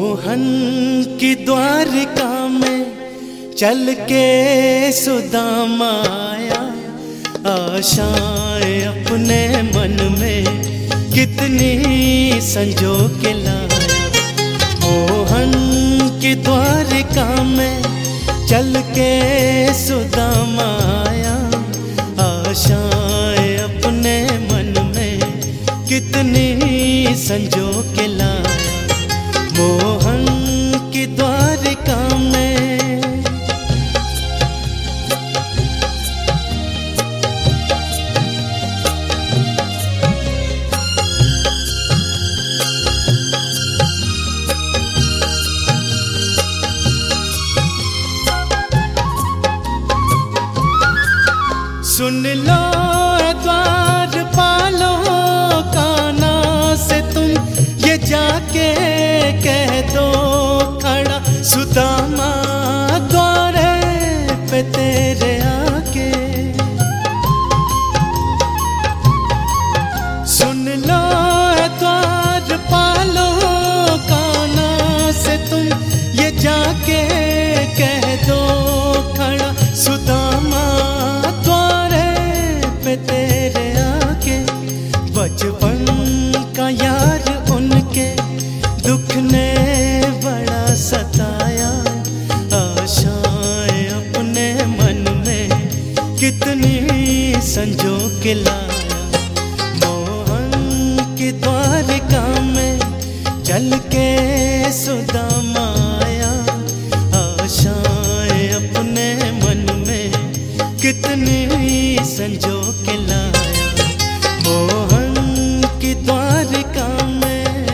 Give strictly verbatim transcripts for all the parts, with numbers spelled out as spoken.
मोहन की द्वारिका में चल के सुदामा आया, आशाएं अपने मन में कितनी संजो के लाया। मोहन की द्वारिका में चल के सुदामा आया, आशाएं अपने मन में कितनी संजो के लाया। मोहन की द्वारिका में सुन लो द्वार पालो काना से तुम ये जाके कह दो खड़ा सुदामा द्वारे पे तेरे आके। सुन लो द्वार पालो काना से तुम ये जाके कह दो खड़ा सुदामा तेरे आके। बचपन का यार उनके दुख ने बड़ा सताया, आशाएं अपने मन में कितनी संजो के लाया। मोहन की द्वारिका में चल के सुदामा आया, आशाएं अपने मन में कितनी संजो के लाया। मोहन की द्वारिका में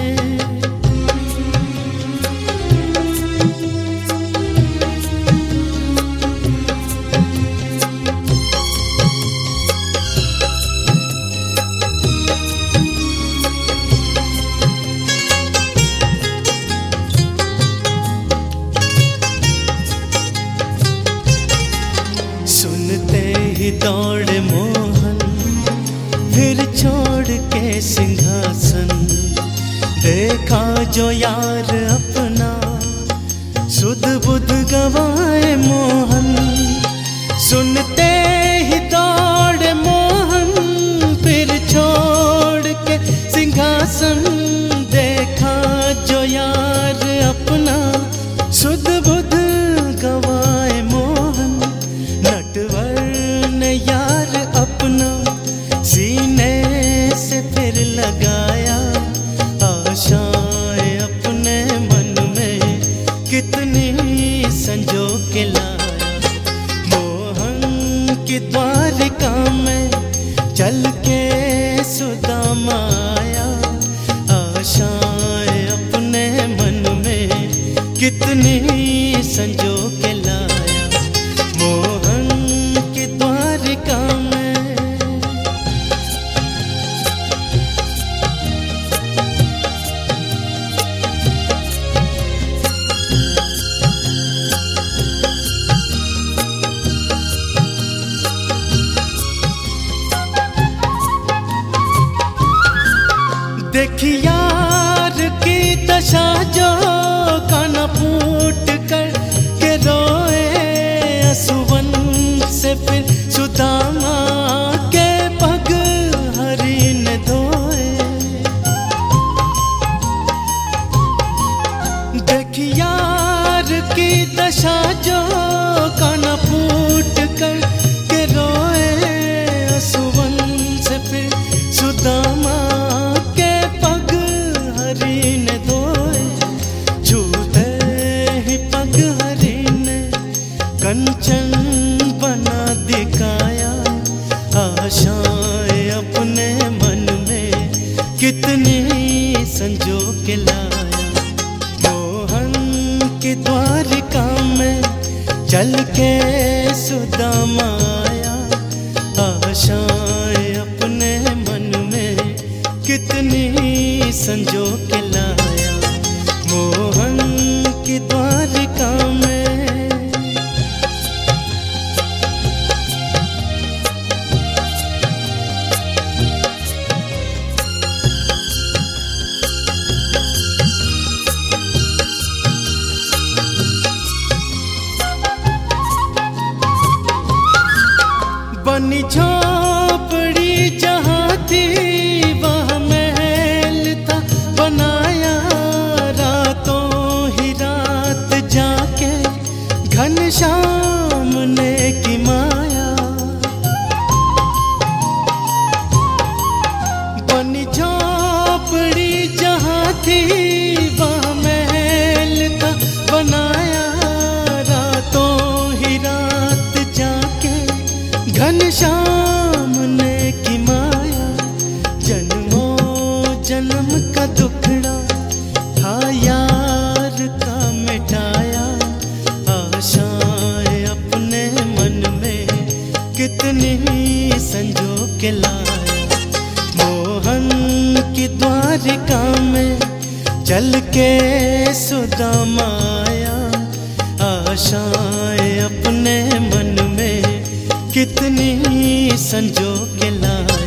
सुनते ही दौड़े मोहन फिर छोड़ के सिंहासन। देखा जो यार अपना सुध बुध गवाए मोहन। सुनते ही दौड़े मोहन फिर छोड़ के सिंहासन। देखा जो यार अपना सुध बुध गवाए मोहन। नटवर ने यार अपना सीने से फिर लगाया, आशाएं अपने मन में कितनी संजो के लाया। मोहन की द्वारिका में चल के सुदामा आया, आशाएं अपने मन में कितनी संजो के लाया। मोहन की द्वारिका में देखी यार की दशा जो काना फूट कर के रोए असुवन से। फिर सुदामा के पग हरि ने धोए। देखी यार की दशा जो काना फूट कर के रोए असुवन से। फिर सुदामा ने धोए। छूते ही पग हरि ने कंचन बना दिखाया, आशाएं अपने मन में कितनी संजो के लाया। मोहन की द्वारिका में चल के सुदामा आया, आशाएं अपने मन में कितनी संजो के लाया। मोहन की द्वारिका में जन्म का दुखड़ा था यार का मिटाया, आशाएं अपने मन में कितनी संजो के लाया। मोहन की द्वारिका में चल के सुदामा आया, आशाएं अपने मन में कितनी संजो के लाया।